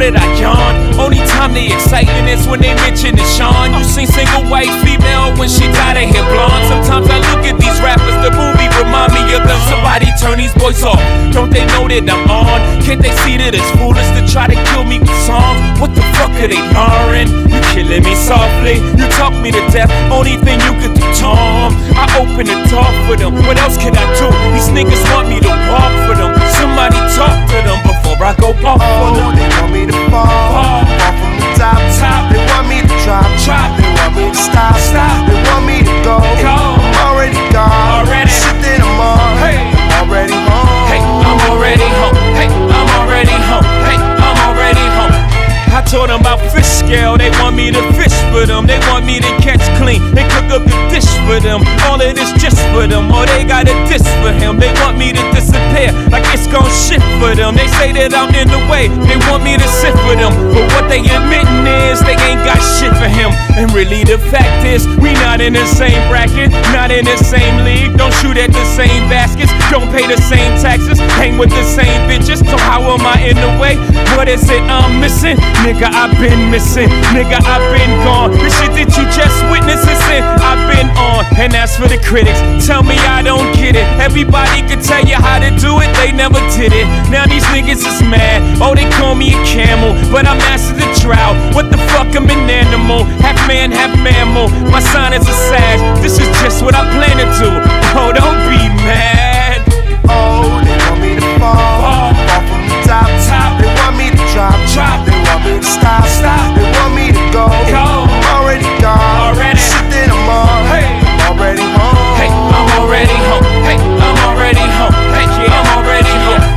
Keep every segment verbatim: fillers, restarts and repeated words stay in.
that I yawn. Only time they exciting is when they mention the Sean. You seen single white female when she dyed her hair blonde. Sometimes I look at these rappers, the movie remind me of them. Somebody turn these boys off. Don't they know that I'm on? Can't they see that it's foolish to try to kill me with songs? What the fuck are they learning? You killing me softly, you talk me to death. Only thing you could do, Tom. I open the door for them. What else can I do? These niggas want me to walk for them. Somebody talk to them before I go off for them. They want me to fall, fall, fall from the top, top. They want me to drop, drop. They want me to stop, stop. They want me to go, go. I'm already gone, already. Shit that I'm on, hey. I'm already home. Hey, I'm already home. Hey, I'm already home. Hey, I'm already home. I told them about fish scale, they want me to fish for them. They want me to catch clean, they cook up the dish for them. All of this just for them, or they got a diss for him. They want me to disappear, like it's gon' shit for them. They say that I'm in the way, they want me to sit for them. But what they admitting is, they ain't got shit for him. And really the fact is, we not in the same bracket, not in the same league. Don't shoot at the same baskets, don't pay the same taxes, hang with the same bitches. So how am I in the way? What is it I'm missing? Nigga, I've been missing, nigga, I've been gone. The shit that you just witnessed is in, I've been on. And as for the critics, tell me I don't get it. Everybody could tell you how to do it, they never did it. Now these niggas is mad, oh they call me a camel, but I mastered the drought. What the fuck, I'm an animal, half man, half mammal. My sign is a sag, this is just what I plan to do. Oh, don't be mad. Oh, they want me to fall, fall, fall from the top, top. They want me to drop, drop. They want me to stop, stop. They want me to go, go. I'm already gone, already. Shit that I'm on, hey. I'm already home. Hey, I'm already home. Hey, I'm already home. Hey, yeah, I'm already home.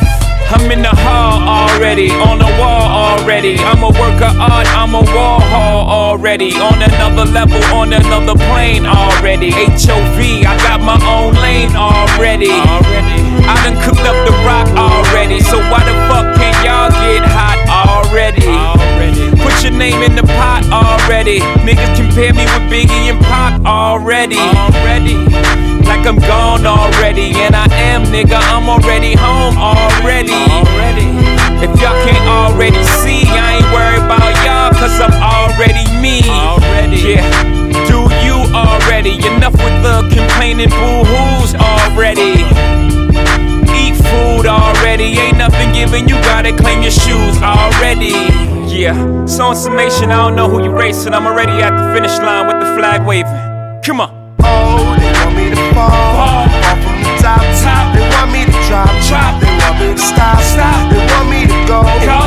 I'm in the hall already, on the wall already. I'm a work of art, I'm a wall hall already. On another level, on another plane already. H O V, I got my own lane already. already. I done cooked up the rock already. So why the fuck can't y'all get hot already? already? Put your name in the pot already. Niggas compare me with Biggie and Pac already. already. Like I'm gone already, and I am, nigga, I'm already home already. already. If y'all can't already see, I ain't worried about y'all, cause I'm already me. Already. Yeah, do you already? Enough with the complaining boo-hoos already. Eat food already, ain't nothing given, you gotta claim your shoes already. Yeah, so in summation, I don't know who you racing, I'm already at the finish line with the flag waving. Come on. Oh, they want me to fall, fall, fall from the top, top. They want me to drop, drop. They want me to stop, stop. They want me to go, go.